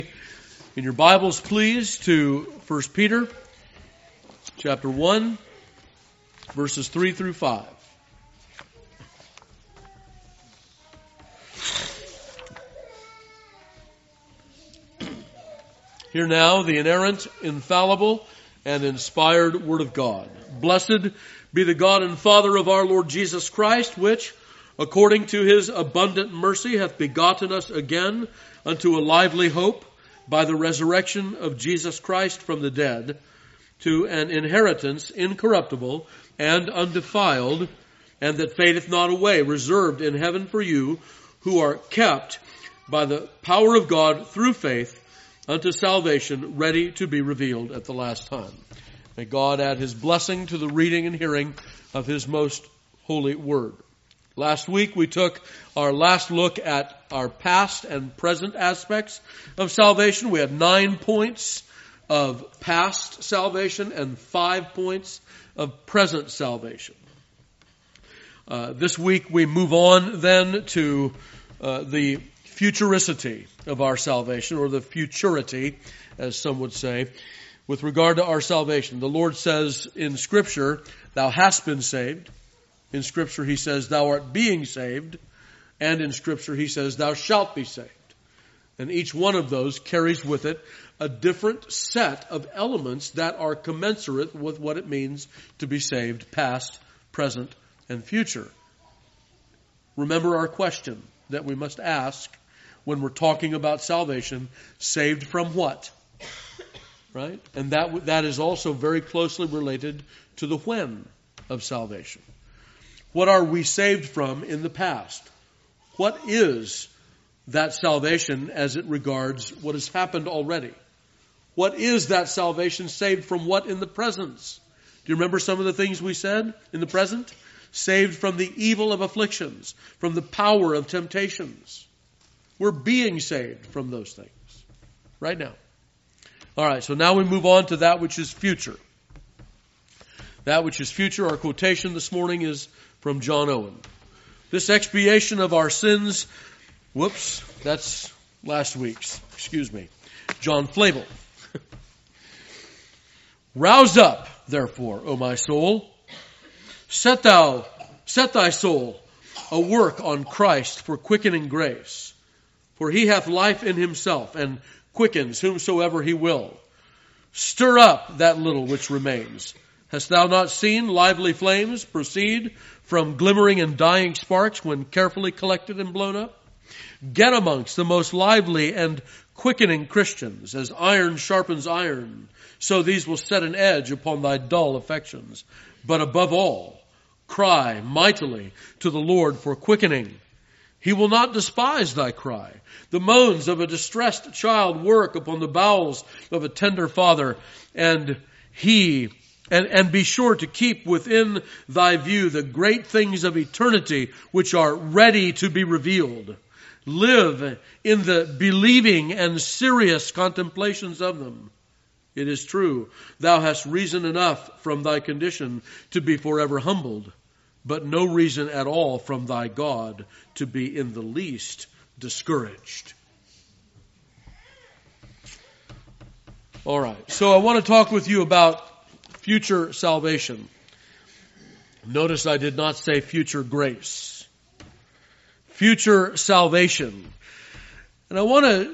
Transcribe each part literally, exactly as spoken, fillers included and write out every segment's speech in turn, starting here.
In your Bibles, please, to First Peter chapter one, verses three through five. Hear now the inerrant, infallible, and inspired Word of God. Blessed be the God and Father of our Lord Jesus Christ, which, according to His abundant mercy, hath begotten us again unto a lively hope, by the resurrection of Jesus Christ from the dead, to an inheritance incorruptible and undefiled, and that fadeth not away, reserved in heaven for you, who are kept by the power of God through faith unto salvation, ready to be revealed at the last time. May God add His blessing to the reading and hearing of His most holy word. Last week we took our last look at our past and present aspects of salvation. We had nine points of past salvation and five points of present salvation. Uh, this week we move on then to uh, the futuricity of our salvation, or the futurity, as some would say, with regard to our salvation. The Lord says in Scripture, "Thou hast been saved." In Scripture He says, "Thou art being saved." And in Scripture He says, "Thou shalt be saved." And each one of those carries with it a different set of elements that are commensurate with what it means to be saved, past, present, and future. Remember our question that we must ask when we're talking about salvation: saved from what? Right? And that that is also very closely related to the when of salvation. What are we saved from in the past? What is that salvation as it regards what has happened already? What is that salvation saved from what in the present? Do you remember some of the things we said in the present? Saved from the evil of afflictions, from the power of temptations. We're being saved from those things right now. All right, so now we move on to that which is future. That which is future, our quotation this morning is from John Owen. This expiation of our sins, whoops, that's last week's, excuse me, John Flavel. Rouse up, therefore, O my soul, set thou, set thy soul a work on Christ for quickening grace, for He hath life in Himself, and quickens whomsoever He will. Stir up that little which remains. Hast thou not seen lively flames proceed from glimmering and dying sparks when carefully collected and blown up? Get amongst the most lively and quickening Christians, as iron sharpens iron, so these will set an edge upon thy dull affections. But above all, cry mightily to the Lord for quickening. He will not despise thy cry. The moans of a distressed child work upon the bowels of a tender father, and he And, and be sure to keep within thy view the great things of eternity which are ready to be revealed. Live in the believing and serious contemplations of them. It is true, thou hast reason enough from thy condition to be forever humbled, but no reason at all from thy God to be in the least discouraged. All right, so I want to talk with you about future salvation. Notice I did not say future grace. Future salvation. And I want to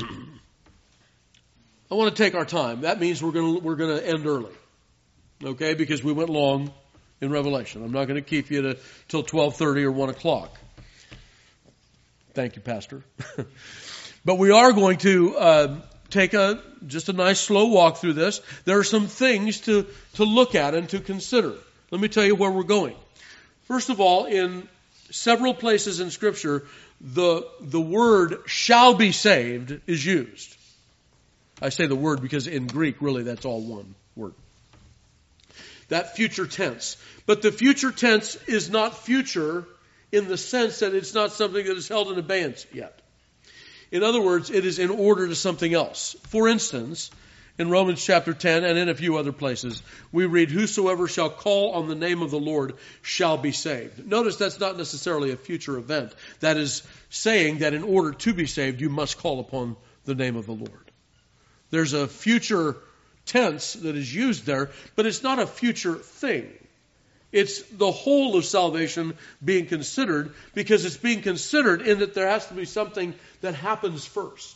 I want to take our time. That means we're going to we're going to end early. Okay? Because we went long in Revelation. I'm not going to keep you to till twelve thirty or one o'clock. Thank you, Pastor. But we are going to uh, take a just a nice slow walk through this. There are some things to, to look at and to consider. Let me tell you where we're going. First of all, in several places in Scripture, the, the word shall be saved is used. I say the word because in Greek, really, that's all one word. That future tense. But the future tense is not future in the sense that it's not something that is held in abeyance yet. In other words, it is in order to something else. For instance, in Romans chapter ten and in a few other places, we read, "Whosoever shall call on the name of the Lord shall be saved." Notice that's not necessarily a future event. That is saying that in order to be saved, you must call upon the name of the Lord. There's a future tense that is used there, but it's not a future thing. It's the whole of salvation being considered, because it's being considered in that there has to be something that happens first.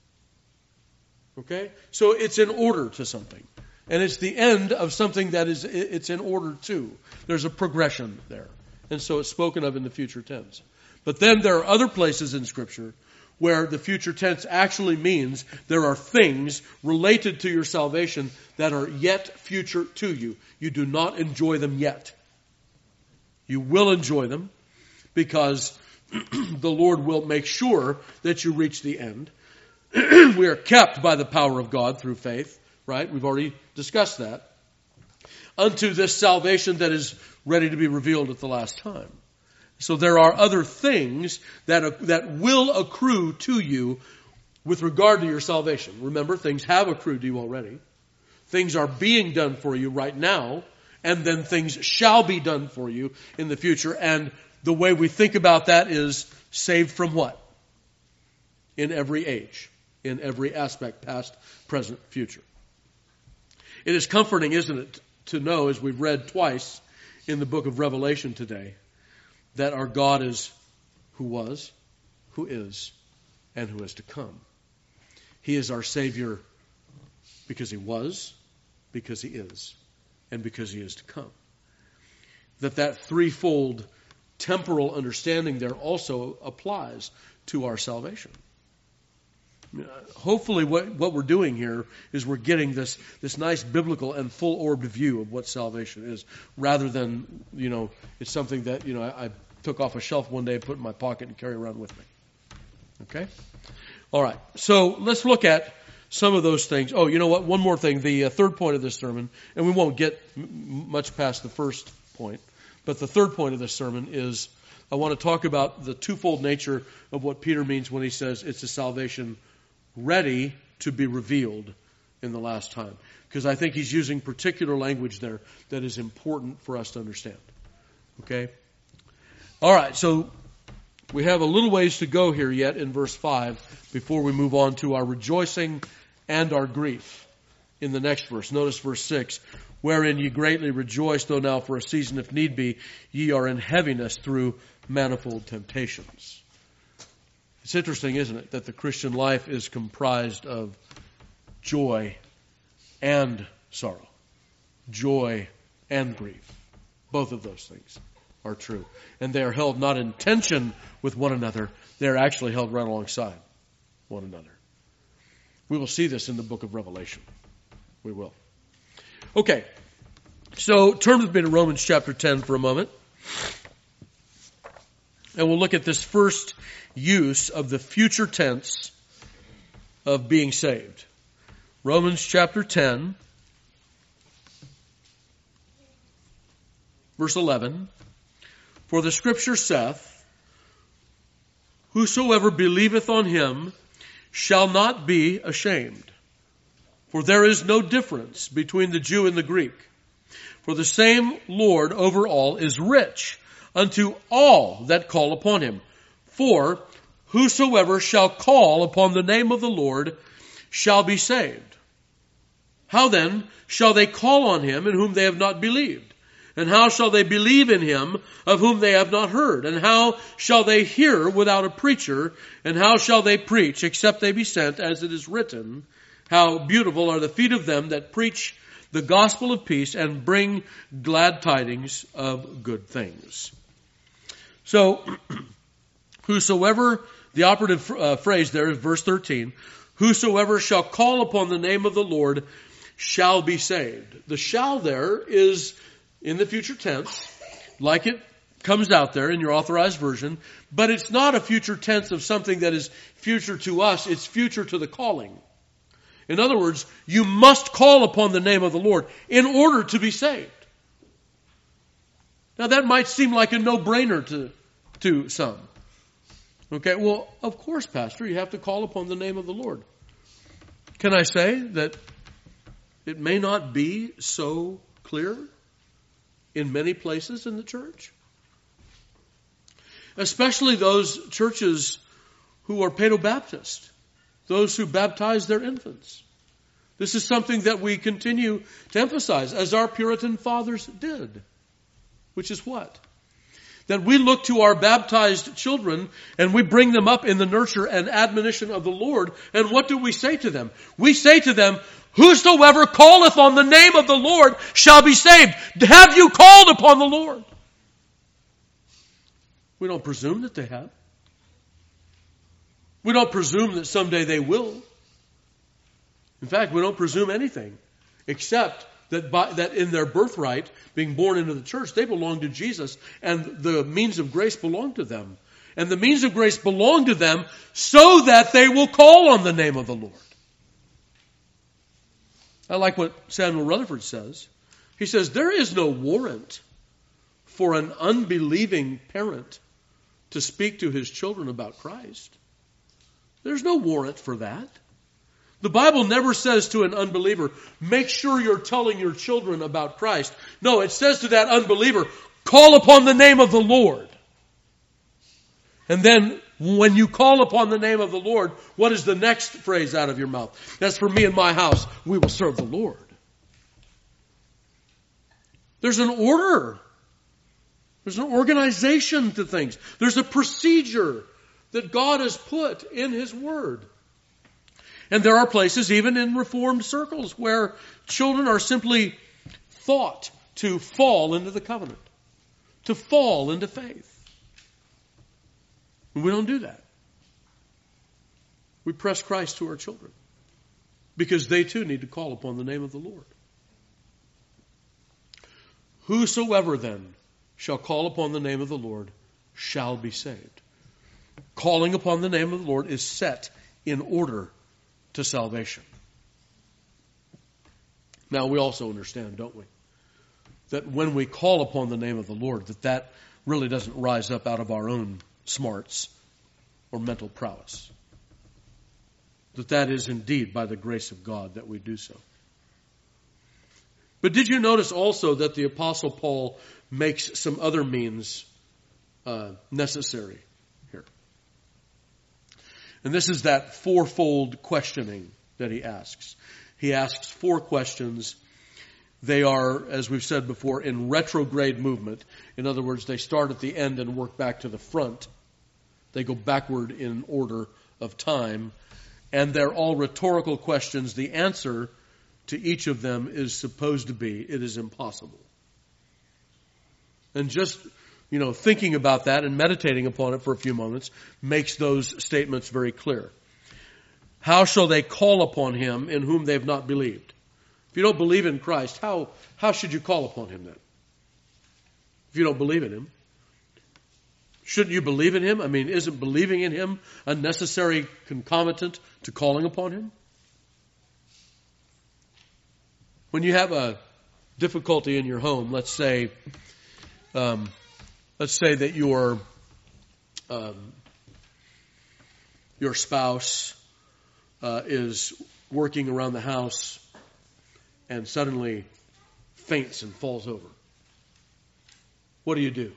Okay? So it's in order to something. And it's the end of something that is, it's in order to. There's a progression there. And so it's spoken of in the future tense. But then there are other places in Scripture where the future tense actually means there are things related to your salvation that are yet future to you. You do not enjoy them yet. You will enjoy them because the Lord will make sure that you reach the end. We are kept by the power of God through faith, right? We've already discussed that. Unto this salvation that is ready to be revealed at the last time. So there are other things that that will accrue to you with regard to your salvation. Remember, things have accrued to you already. Things are being done for you right now, and then things shall be done for you in the future. And the way we think about that is saved from what? In every age, in every aspect, past, present, future. It is comforting, isn't it, to know, as we've read twice in the book of Revelation today, that our God is who was, who is, and who is to come. He is our Savior because He was, because He is, and because He is to come. That that threefold temporal understanding there also applies to our salvation. Hopefully what, what we're doing here is we're getting this, this nice biblical and full-orbed view of what salvation is, rather than, you know, it's something that, you know, I, I took off a shelf one day and put in my pocket and carry around with me. Okay? All right. So let's look at some of those things. Oh, you know what? One more thing. The uh, third point of this sermon, and we won't get m- much past the first point, but the third point of this sermon is I want to talk about the twofold nature of what Peter means when he says it's a salvation ready to be revealed in the last time. Because I think he's using particular language there that is important for us to understand. Okay? All right, so we have a little ways to go here yet in verse five before we move on to our rejoicing and our grief in the next verse. Notice verse six, wherein ye greatly rejoice, though now for a season, if need be, ye are in heaviness through manifold temptations. It's interesting, isn't it, that the Christian life is comprised of joy and sorrow, joy and grief. Both of those things are true. And they are held not in tension with one another, they are actually held right alongside one another. We will see this in the book of Revelation. We will. Okay, so turn with me to Romans chapter ten for a moment. And we'll look at this first use of the future tense of being saved. Romans chapter ten, verse eleven. For the Scripture saith, whosoever believeth on him shall not be ashamed. For there is no difference between the Jew and the Greek. For the same Lord over all is rich unto all that call upon him. For whosoever shall call upon the name of the Lord shall be saved. How then shall they call on him in whom they have not believed? And how shall they believe in him of whom they have not heard? And how shall they hear without a preacher? And how shall they preach except they be sent? As it is written, how beautiful are the feet of them that preach the gospel of peace and bring glad tidings of good things. So, whosoever, the operative uh, phrase there is verse thirteen, whosoever shall call upon the name of the Lord shall be saved. The shall there is in the future tense, like it comes out there in your authorized version, but it's not a future tense of something that is future to us, it's future to the calling. In other words, you must call upon the name of the Lord in order to be saved. Now that might seem like a no-brainer to, to some. Okay, well, of course, Pastor, you have to call upon the name of the Lord. Can I say that it may not be so clear in many places in the church? Especially those churches who are Paedo-Baptist, those who baptize their infants. This is something that we continue to emphasize, as our Puritan fathers did. Which is what? That we look to our baptized children and we bring them up in the nurture and admonition of the Lord. And what do we say to them? We say to them, whosoever calleth on the name of the Lord shall be saved. Have you called upon the Lord? We don't presume that they have. We don't presume that someday they will. In fact, we don't presume anything except that by, that in their birthright, being born into the church, they belong to Jesus and the means of grace belong to them. And the means of grace belong to them so that they will call on the name of the Lord. I like what Samuel Rutherford says. He says, there is no warrant for an unbelieving parent to speak to his children about Christ. There's no warrant for that. The Bible never says to an unbeliever, make sure you're telling your children about Christ. No, it says to that unbeliever, call upon the name of the Lord. And then when you call upon the name of the Lord, what is the next phrase out of your mouth? As for me and my house, we will serve the Lord. There's an order. There's an organization to things. There's a procedure that God has put in His Word. And there are places, even in Reformed circles, where children are simply thought to fall into the covenant, to fall into faith. And we don't do that. We press Christ to our children because they too need to call upon the name of the Lord. Whosoever then shall call upon the name of the Lord shall be saved. Calling upon the name of the Lord is set in order to salvation. Now we also understand, don't we, that when we call upon the name of the Lord, that that really doesn't rise up out of our own smarts or mental prowess. That that is indeed by the grace of God that we do so. But did you notice also that the Apostle Paul makes some other means uh, necessary here? And this is that fourfold questioning that he asks. He asks four questions. They are, as we've said before, in retrograde movement. In other words, they start at the end and work back to the front. They go backward in order of time. And they're all rhetorical questions. The answer to each of them is supposed to be, it is impossible. And just, you know, thinking about that and meditating upon it for a few moments makes those statements very clear. How shall they call upon him in whom they have not believed? If you don't believe in Christ, how, how should you call upon him then? If you don't believe in him. Shouldn't you believe in him? I mean, isn't believing in him a necessary concomitant to calling upon him? When you have a difficulty in your home, let's say, um, let's say that your um, your spouse uh, is working around the house and suddenly faints and falls over. What do you do?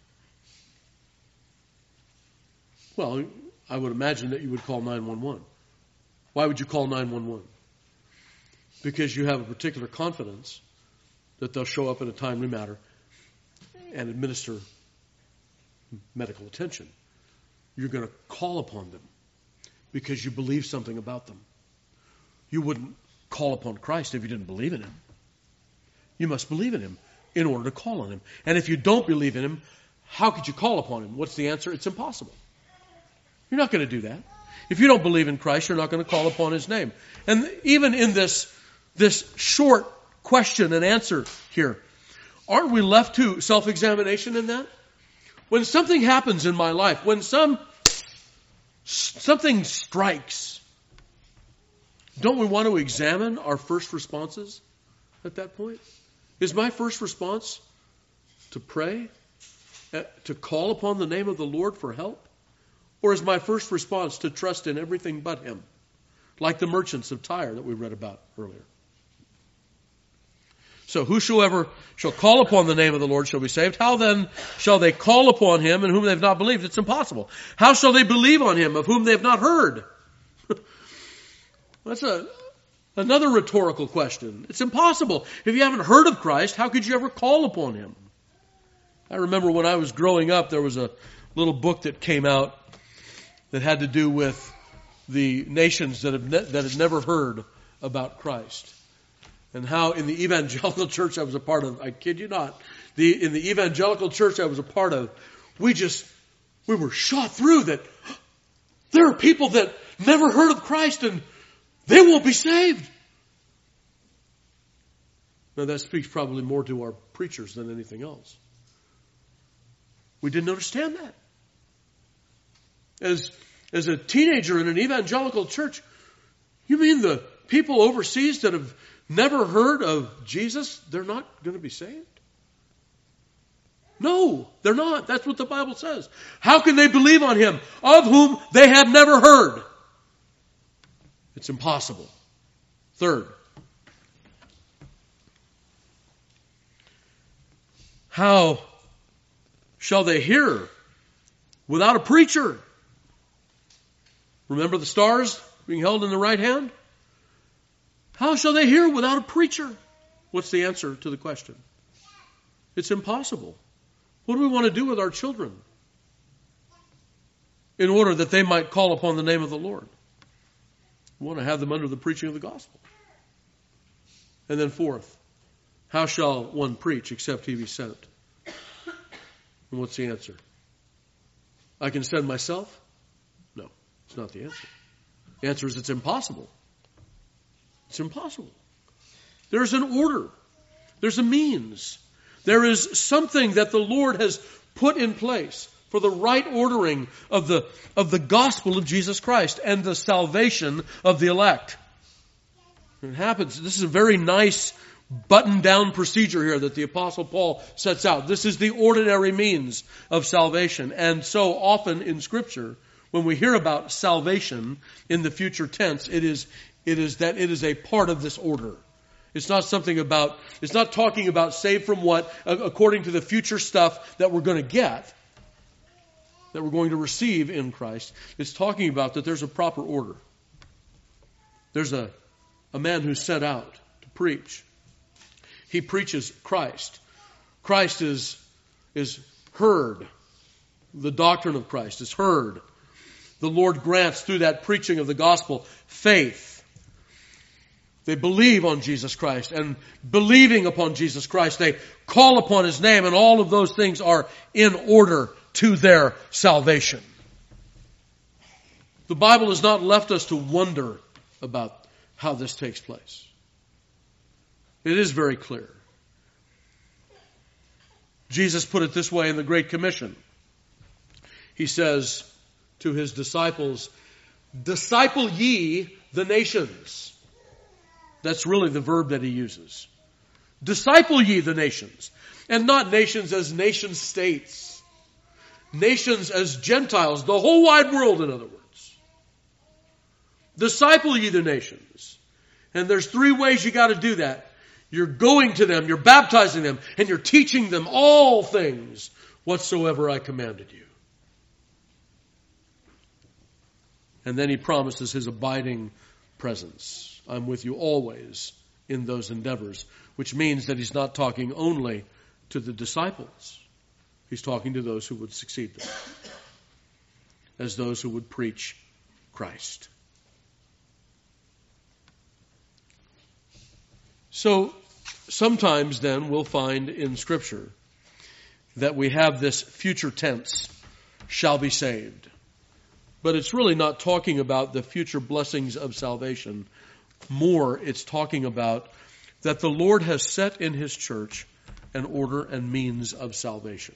Well, I would imagine that you would call nine one one. Why would you call nine one one? Because you have a particular confidence that they'll show up in a timely manner and administer medical attention. You're going to call upon them because you believe something about them. You wouldn't call upon Christ if you didn't believe in him. You must believe in him in order to call on him. And if you don't believe in him, how could you call upon him? What's the answer? It's impossible. You're not going to do that. If you don't believe in Christ, you're not going to call upon his name. And even in this, this short question and answer here, aren't we left to self-examination in that? When something happens in my life, when some something strikes, don't we want to examine our first responses at that point? Is my first response to pray, to call upon the name of the Lord for help? Or is my first response to trust in everything but him, like the merchants of Tyre that we read about earlier? So whosoever shall call upon the name of the Lord shall be saved. How then shall they call upon him in whom they have not believed? It's impossible. How shall they believe on him of whom they have not heard? That's a another rhetorical question. It's impossible. If you haven't heard of Christ, how could you ever call upon him? I remember when I was growing up, there was a little book that came out that had to do with the nations that have ne- that had never heard about Christ. And how in the evangelical church I was a part of, I kid you not, the in the evangelical church I was a part of, we just, we were shot through that there are people that never heard of Christ and they won't be saved. Now that speaks probably more to our preachers than anything else. We didn't understand that. As, as a teenager in an evangelical church, you mean the people overseas that have never heard of Jesus, they're not going to be saved? No, they're not. That's what the Bible says. How can they believe on him of whom they have never heard? It's impossible. Third, how shall they hear without a preacher? Remember the stars being held in the right hand? How shall they hear without a preacher? What's the answer to the question? It's impossible. What do we want to do with our children in order that they might call upon the name of the Lord? We want to have them under the preaching of the gospel. And then fourth, how shall one preach except he be sent? And what's the answer? I can send myself? No, it's not the answer. The answer is it's impossible. It's impossible. There's an order. There's a means. There is something that the Lord has put in place for the right ordering of the, of the gospel of Jesus Christ and the salvation of the elect. It happens. This is a very nice button-down procedure here that the Apostle Paul sets out. This is the ordinary means of salvation. And so often in Scripture, when we hear about salvation in the future tense, it is, it is that it is a part of this order. It's not something about, it's not talking about saved from what, according to the future stuff that we're going to get, that we're going to receive in Christ. It's talking about that there's a proper order. There's a, a man who's sent out to preach. He preaches Christ. Christ is, is heard. The doctrine of Christ is heard. The Lord grants through that preaching of the gospel faith. They believe on Jesus Christ, and believing upon Jesus Christ, they call upon his name, and all of those things are in order to their salvation. The Bible has not left us to wonder about how this takes place. It is very clear. Jesus put it this way in the Great Commission. He says to his disciples, "Disciple ye the nations." That's really the verb that he uses. Disciple ye the nations. And not nations as nation states. Nations as Gentiles. The whole wide world, in other words. Disciple ye the nations. And there's three ways you got to do that. You're going to them, you're baptizing them, and you're teaching them all things whatsoever I commanded you. And then he promises his abiding presence. I'm with you always in those endeavors, which means that he's not talking only to the disciples. He's talking to those who would succeed them, as those who would preach Christ. So sometimes then we'll find in Scripture that we have this future tense, shall be saved. But it's really not talking about the future blessings of salvation. More, it's talking about that the Lord has set in his church an order and means of salvation.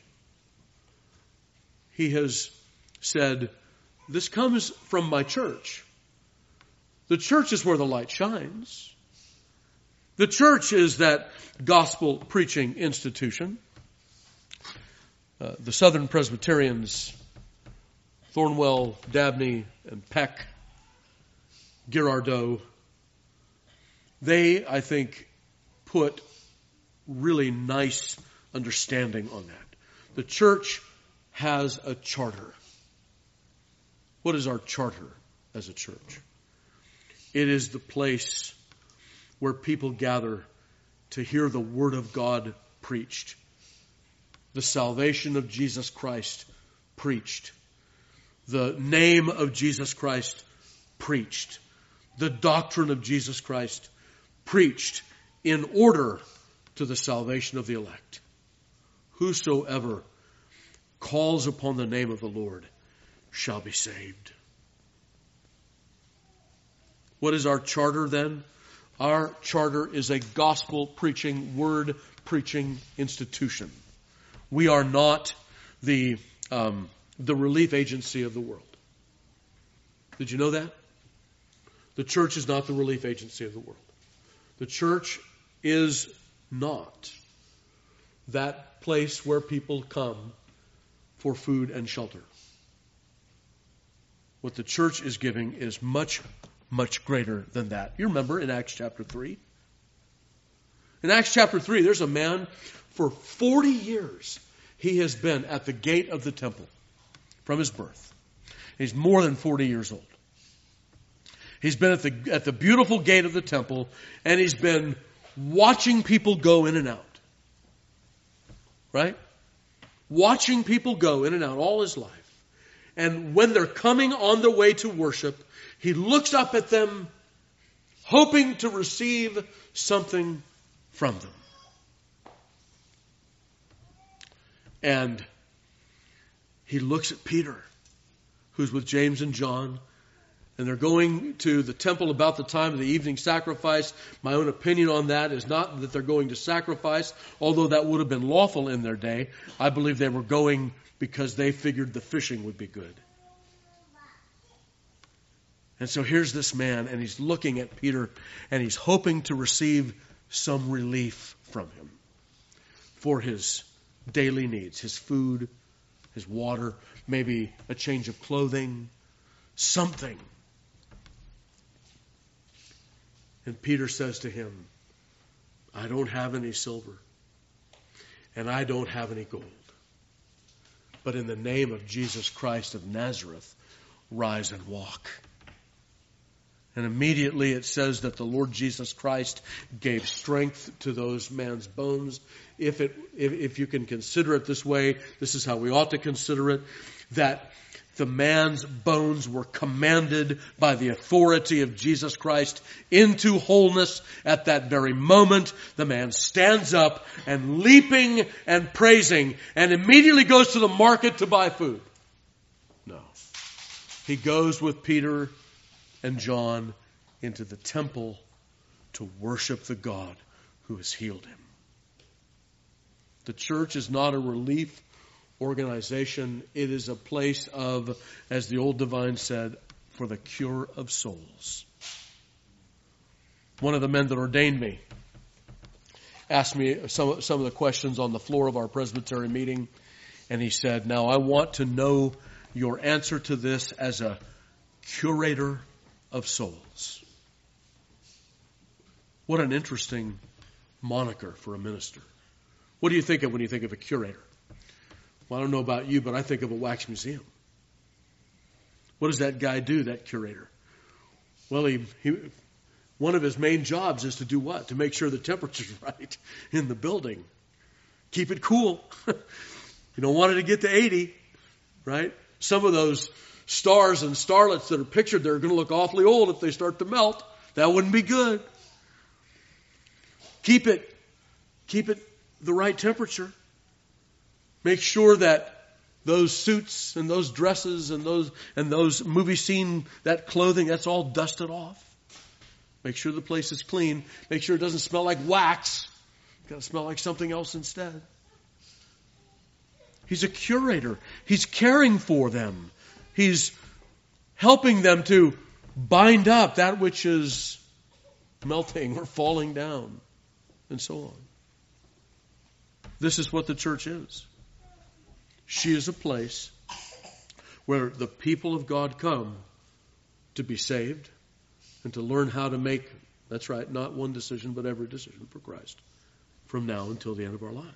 He has said, this comes from my church. The church is where the light shines. The church is that gospel preaching institution. Uh, the Southern Presbyterians, Thornwell, Dabney, and Peck, Girardeau, they, I think, put really nice understanding on that. The church has a charter. What is our charter as a church? It is the place where people gather to hear the Word of God preached, the salvation of Jesus Christ preached, the name of Jesus Christ preached, the doctrine of Jesus Christ preached in order to the salvation of the elect. Whosoever calls upon the name of the Lord shall be saved. What is our charter then? Our charter is a gospel preaching, word preaching institution. We are not the um, the relief agency of the world. Did you know that? The church is not the relief agency of the world. The church is not that place where people come for food and shelter. What the church is giving is much, much greater than that. You remember in Acts chapter three? In Acts chapter three, there's a man for forty years. He has been at the gate of the temple from his birth. He's more than forty years old. He's been at the at the beautiful gate of the temple, and he's been watching people go in and out. Right? Watching people go in and out all his life. And when they're coming on their way to worship, he looks up at them, hoping to receive something from them. And he looks at Peter, who's with James and John, and they're going to the temple about the time of the evening sacrifice. My own opinion on that is not that they're going to sacrifice, although that would have been lawful in their day. I believe they were going because they figured the fishing would be good. And so here's this man, and he's looking at Peter, and he's hoping to receive some relief from him for his daily needs, his food, his water, maybe a change of clothing, something. And Peter says to him, I don't have any silver, and I don't have any gold. But in the name of Jesus Christ of Nazareth, rise and walk. And immediately it says that the Lord Jesus Christ gave strength to those man's bones. If it, if, if you can consider it this way, this is how we ought to consider it, that the man's bones were commanded by the authority of Jesus Christ into wholeness at that very moment. The man stands up and leaping and praising and immediately goes to the market to buy food. No. He goes with Peter and John into the temple to worship the God who has healed him. The church is not a relief organization. It is a place of, as the old divine said, for the cure of souls. One of the men that ordained me asked me some, some of the questions on the floor of our presbytery meeting, and he said, now I want to know your answer to this as a curator of souls. What an interesting moniker for a minister. What do you think of when you think of a curator? Well, I don't know about you, but I think of a wax museum. What does that guy do, that curator? Well, he, he one of his main jobs is to do what? To make sure the temperature's right in the building. Keep it cool. You don't want it to get to eighty, right? Some of those stars and starlets that are pictured there are going to look awfully old if they start to melt. That wouldn't be good. Keep it, keep it the right temperature. Make sure that those suits and those dresses and those and those movie scene, that clothing, that's all dusted off. Make sure the place is clean. Make sure it doesn't smell like wax. It's got to smell like something else instead. He's a curator. He's caring for them. He's helping them to bind up that which is melting or falling down, and so on. This is what the church is. She is a place where the people of God come to be saved and to learn how to make, that's right, not one decision, but every decision for Christ from now until the end of our lives.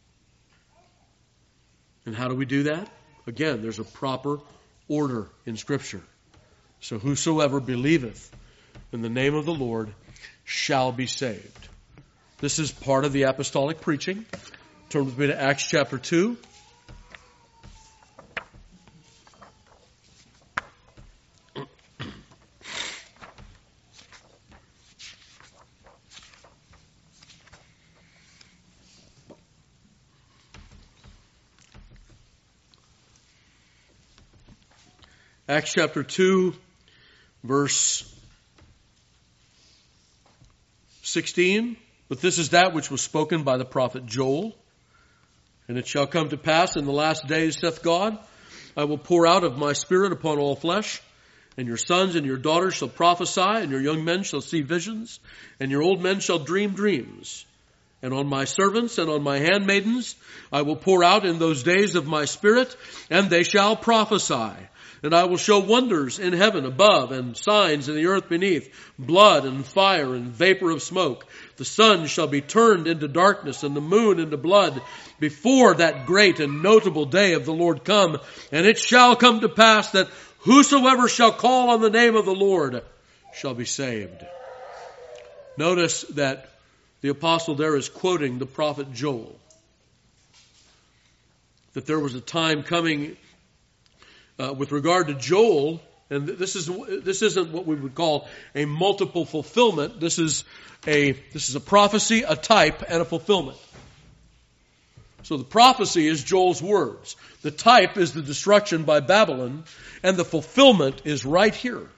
And how do we do that? Again, there's a proper order in Scripture. So whosoever believeth in the name of the Lord shall be saved. This is part of the apostolic preaching. Turn with me to Acts chapter two. Acts chapter two, verse sixteen. But this is that which was spoken by the prophet Joel. And it shall come to pass in the last days, saith God, I will pour out of my Spirit upon all flesh, and your sons and your daughters shall prophesy, and your young men shall see visions, and your old men shall dream dreams. And on my servants and on my handmaidens I will pour out in those days of my Spirit, and they shall prophesy. And I will show wonders in heaven above and signs in the earth beneath, blood and fire and vapor of smoke. The sun shall be turned into darkness and the moon into blood before that great and notable day of the Lord come. And it shall come to pass that whosoever shall call on the name of the Lord shall be saved. Notice that the apostle there is quoting the prophet Joel. That there was a time coming Uh, with regard to Joel, and this is this isn't what we would call a multiple fulfillment. This is a this is a prophecy, a type, and a fulfillment. So the prophecy is Joel's words. The type is the destruction by Babylon, and the fulfillment is right here.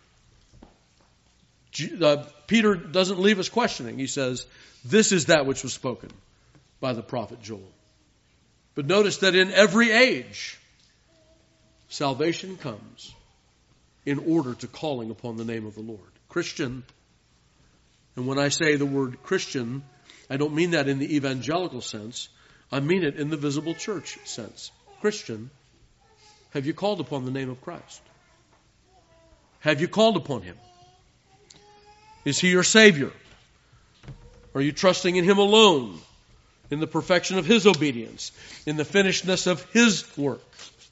Uh, Peter doesn't leave us questioning. He says, "This is that which was spoken by the prophet Joel." But notice that in every age, salvation comes in order to calling upon the name of the Lord. Christian, and when I say the word Christian, I don't mean that in the evangelical sense. I mean it in the visible church sense. Christian, have you called upon the name of Christ? Have you called upon Him? Is He your Savior? Are you trusting in Him alone, in the perfection of His obedience, in the finishedness of His work?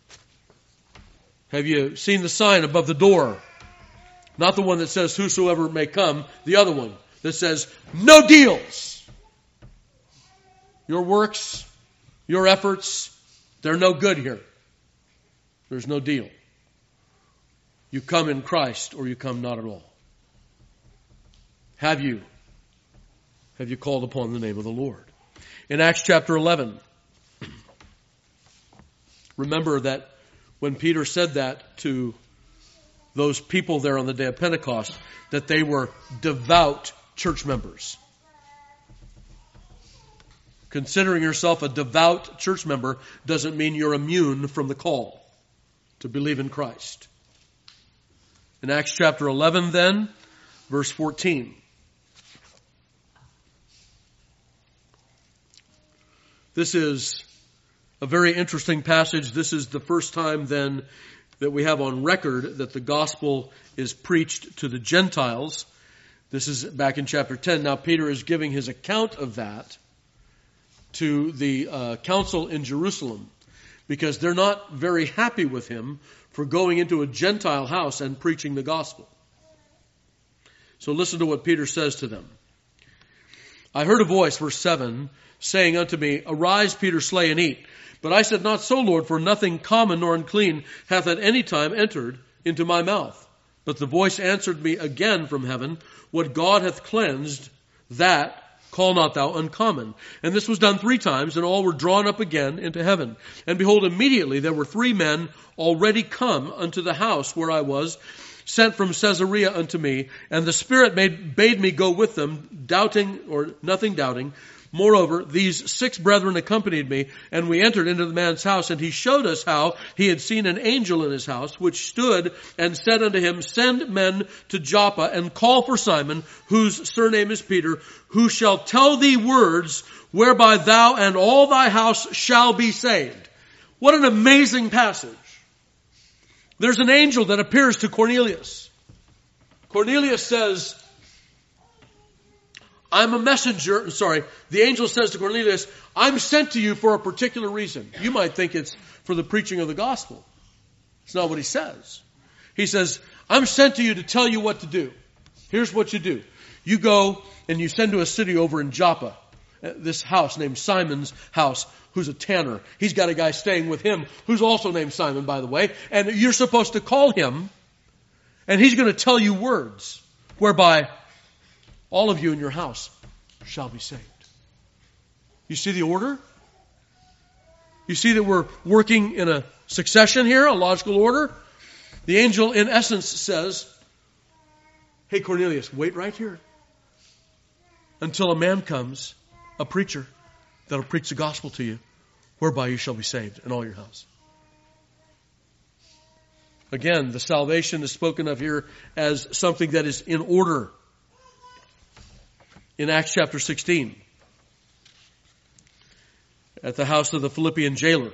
Have you seen the sign above the door? Not the one that says whosoever may come, the other one that says no deals. Your works, your efforts, they're no good here. There's no deal. You come in Christ or you come not at all. Have you? Have you called upon the name of the Lord? In Acts chapter eleven, remember that when Peter said that to those people there on the day of Pentecost, that they were devout church members. Considering yourself a devout church member doesn't mean you're immune from the call to believe in Christ. In Acts chapter eleven then, verse fourteen. This is a very interesting passage. This is the first time then that we have on record that the gospel is preached to the Gentiles. This is back in chapter ten. Now Peter is giving his account of that to the uh, council in Jerusalem because they're not very happy with him for going into a Gentile house and preaching the gospel. So listen to what Peter says to them. I heard a voice, verse seven, saying unto me, Arise, Peter, slay and eat. But I said, Not so, Lord, for nothing common nor unclean hath at any time entered into my mouth. But the voice answered me again from heaven, What God hath cleansed, that call not thou uncommon. And this was done three times, and all were drawn up again into heaven. And behold, immediately there were three men already come unto the house where I was, sent from Caesarea unto me. And the Spirit made, bade me go with them, doubting, or nothing doubting. Moreover, these six brethren accompanied me, and we entered into the man's house, and he showed us how he had seen an angel in his house, which stood and said unto him, Send men to Joppa, and call for Simon, whose surname is Peter, who shall tell thee words whereby thou and all thy house shall be saved. What an amazing passage. There's an angel that appears to Cornelius. Cornelius says, I'm a messenger, sorry, the angel says to Cornelius, I'm sent to you for a particular reason. You might think it's for the preaching of the gospel. It's not what he says. He says, I'm sent to you to tell you what to do. Here's what you do. You go and you send to a city over in Joppa, this house named Simon's house, who's a tanner. He's got a guy staying with him who's also named Simon, by the way. And you're supposed to call him, and he's going to tell you words whereby all of you in your house shall be saved. You see the order? You see that we're working in a succession here, a logical order? The angel, in essence, says, hey, Cornelius, wait right here until a man comes, a preacher, that'll preach the gospel to you, whereby you shall be saved in all your house. Again, the salvation is spoken of here as something that is in order. In Acts chapter sixteen, at the house of the Philippian jailer.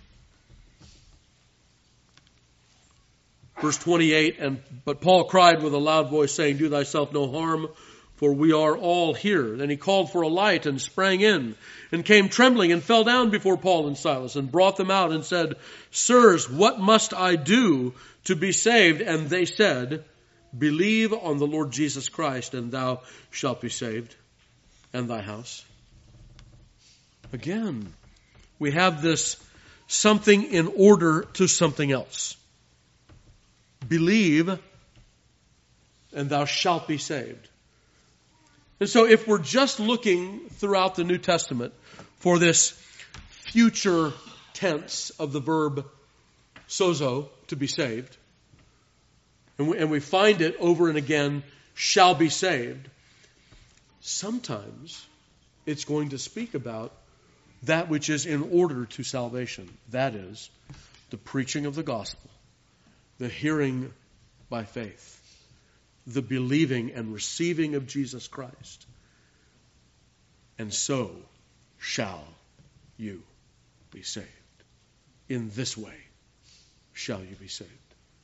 Verse twenty-eight, and but Paul cried with a loud voice, saying, do thyself no harm, for we are all here. Then he called for a light and sprang in, and came trembling and fell down before Paul and Silas, and brought them out and said, sirs, what must I do to be saved? And they said, believe on the Lord Jesus Christ, and thou shalt be saved, and thy house. Again, we have this something in order to something else. Believe, and thou shalt be saved. And so if we're just looking throughout the New Testament for this future tense of the verb sozo, to be saved, and we, and we find it over and again, shall be saved, sometimes it's going to speak about that which is in order to salvation. That is, the preaching of the gospel, the hearing by faith, the believing and receiving of Jesus Christ. And so shall you be saved. In this way shall you be saved.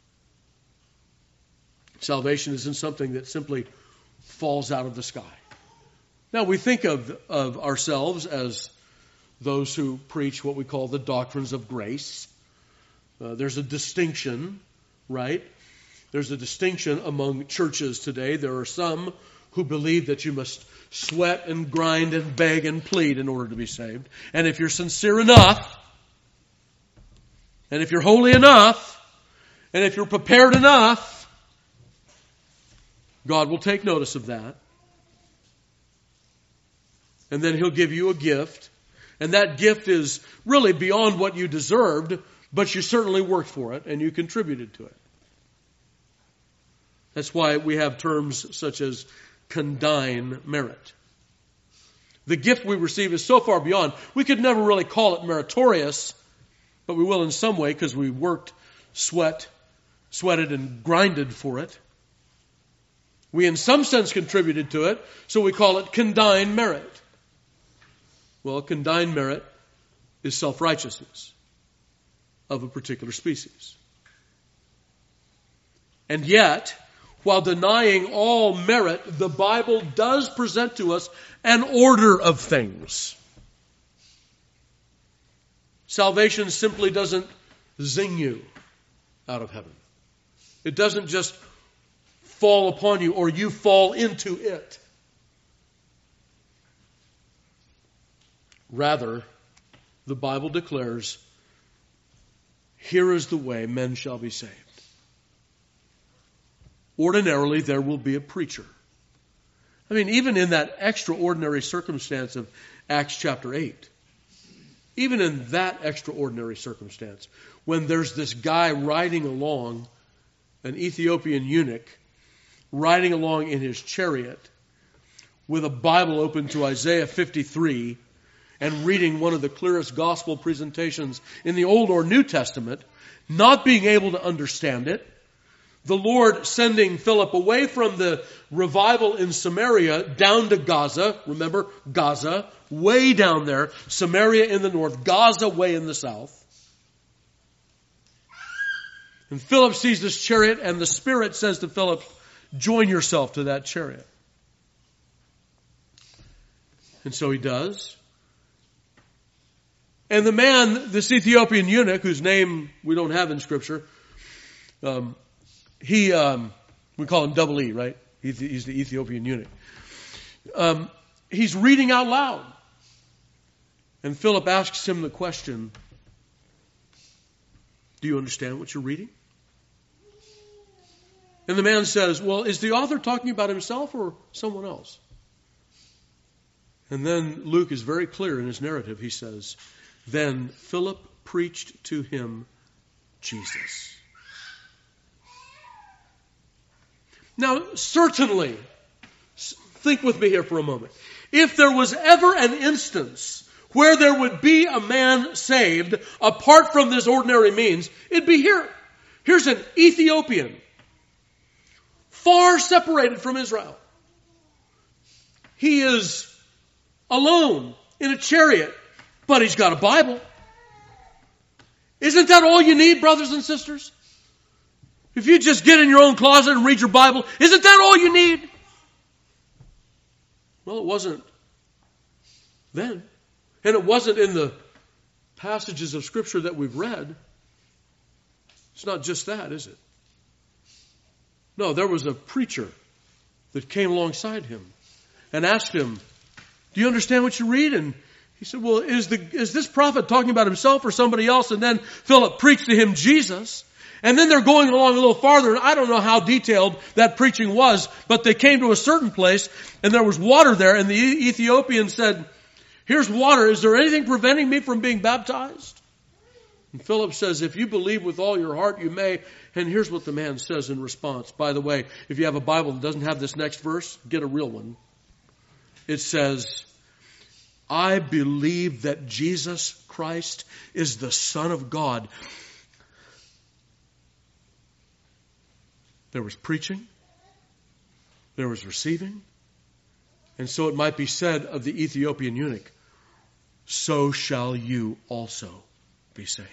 Salvation isn't something that simply falls out of the sky. Now, we think of, of ourselves as those who preach what we call the doctrines of grace. Uh, there's a distinction, right? There's a distinction among churches today. There are some who believe that you must sweat and grind and beg and plead in order to be saved. And if you're sincere enough, and if you're holy enough, and if you're prepared enough, God will take notice of that. And then He'll give you a gift. And that gift is really beyond what you deserved, but you certainly worked for it and you contributed to it. That's why we have terms such as condign merit. The gift we receive is so far beyond, we could never really call it meritorious, but we will in some way because we worked, sweat, sweated and grinded for it. We in some sense contributed to it, so we call it condign merit. Well, condign merit is self-righteousness of a particular species. And yet, while denying all merit, the Bible does present to us an order of things. Salvation simply doesn't zing you out of heaven. It doesn't just fall upon you or you fall into it. Rather, the Bible declares, here is the way men shall be saved. Ordinarily, there will be a preacher. I mean, even in that extraordinary circumstance of Acts chapter eight, even in that extraordinary circumstance, when there's this guy riding along, an Ethiopian eunuch, riding along in his chariot with a Bible open to Isaiah fifty-three and reading one of the clearest gospel presentations in the Old or New Testament, not being able to understand it, the Lord sending Philip away from the revival in Samaria down to Gaza. Remember, Gaza, way down there. Samaria in the north, Gaza way in the south. And Philip sees this chariot and the Spirit says to Philip, join yourself to that chariot. And so he does. And the man, this Ethiopian eunuch, whose name we don't have in Scripture, um, he, um, we call him double E, right? He's the Ethiopian eunuch. Um, he's reading out loud. And Philip asks him the question, do you understand what you're reading? And the man says, well, is the author talking about himself or someone else? And then Luke is very clear in his narrative. He says, then Philip preached to him Jesus. Now, certainly, think with me here for a moment. If there was ever an instance where there would be a man saved apart from this ordinary means, it'd be here. Here's an Ethiopian, far separated from Israel. He is alone in a chariot, but he's got a Bible. Isn't that all you need, brothers and sisters? If you just get in your own closet and read your Bible, isn't that all you need? Well, it wasn't then. And it wasn't in the passages of Scripture that we've read. It's not just that, is it? No, there was a preacher that came alongside him and asked him, do you understand what you read? And he said, well, is the is this prophet talking about himself or somebody else? And then Philip preached to him Jesus. And then they're going along a little farther, and I don't know how detailed that preaching was, but they came to a certain place, and there was water there, and the Ethiopian said, here's water, is there anything preventing me from being baptized? And Philip says, if you believe with all your heart, you may. And here's what the man says in response. By the way, if you have a Bible that doesn't have this next verse, get a real one. It says, I believe that Jesus Christ is the Son of God. There was preaching. There was receiving. And so it might be said of the Ethiopian eunuch, so shall you also be saved.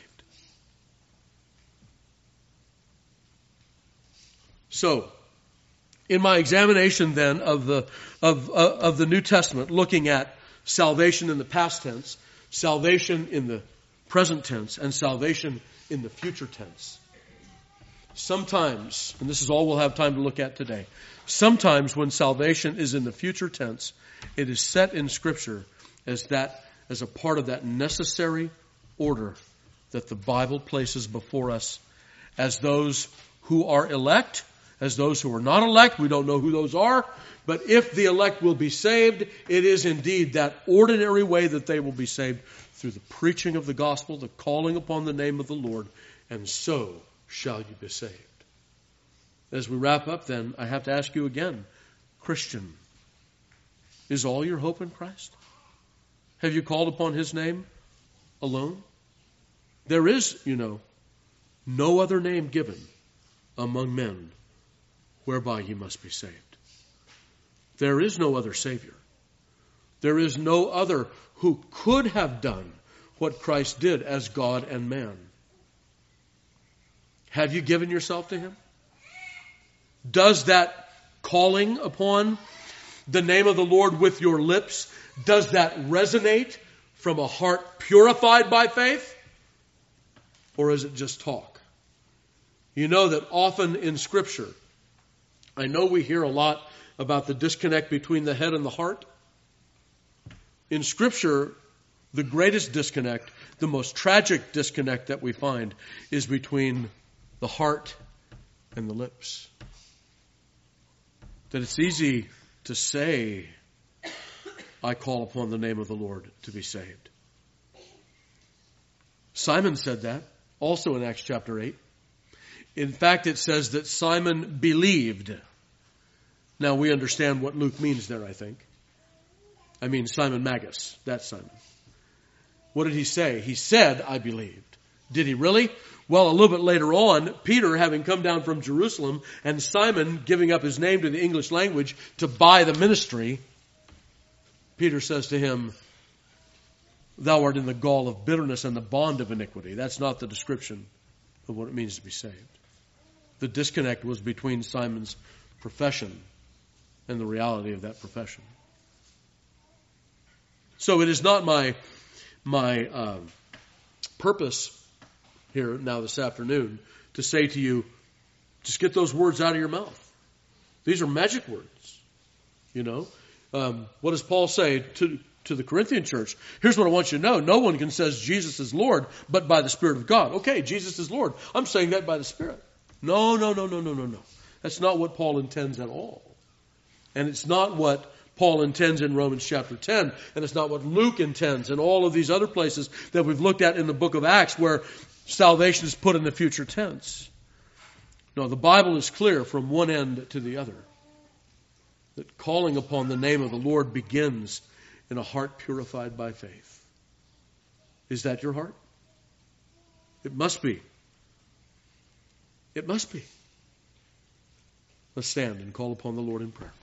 So, in my examination then of the of uh, of the New Testament, looking at salvation in the past tense, salvation in the present tense, and salvation in the future tense. Sometimes, and this is all we'll have time to look at today, sometimes when salvation is in the future tense, it is set in Scripture as that as a part of that necessary order that the Bible places before us as those who are elect, as those who are not elect. We don't know who those are, but if the elect will be saved, it is indeed that ordinary way that they will be saved through the preaching of the gospel, the calling upon the name of the Lord, and so shall you be saved. As we wrap up then, I have to ask you again, Christian, is all your hope in Christ? Have you called upon His name alone? There is, you know, no other name given among men whereby you must be saved. There is no other Savior. There is no other who could have done what Christ did as God and man. Have you given yourself to Him? Does that calling upon the name of the Lord with your lips, does that resonate from a heart purified by faith? Or is it just talk? You know that often in Scripture, I know we hear a lot about the disconnect between the head and the heart. In Scripture, the greatest disconnect, the most tragic disconnect that we find is between the heart and the lips. That it's easy to say, I call upon the name of the Lord to be saved. Simon said that also in Acts chapter eight. In fact, it says that Simon believed. Now we understand what Luke means there, I think. I mean Simon Magus, that Simon. What did he say? He said, I believed. Did he really? Well, a little bit later on, Peter, having come down from Jerusalem, and Simon giving up his name to the English language to buy the ministry, Peter says to him, thou art in the gall of bitterness and the bond of iniquity. That's not the description of what it means to be saved. The disconnect was between Simon's profession and the reality of that profession. So it is not my my uh, purpose here now this afternoon to say to you, just get those words out of your mouth. These are magic words. You know, um, what does Paul say to to the Corinthian church? Here's what I want you to know. No one can say Jesus is Lord but by the Spirit of God. Okay, Jesus is Lord. I'm saying that by the Spirit. No, no, no, no, no, no, no. That's not what Paul intends at all. And it's not what Paul intends in Romans chapter ten. And it's not what Luke intends in all of these other places that we've looked at in the book of Acts where salvation is put in the future tense. No, the Bible is clear from one end to the other that calling upon the name of the Lord begins in a heart purified by faith. Is that your heart? It must be. It must be. Let's stand and call upon the Lord in prayer.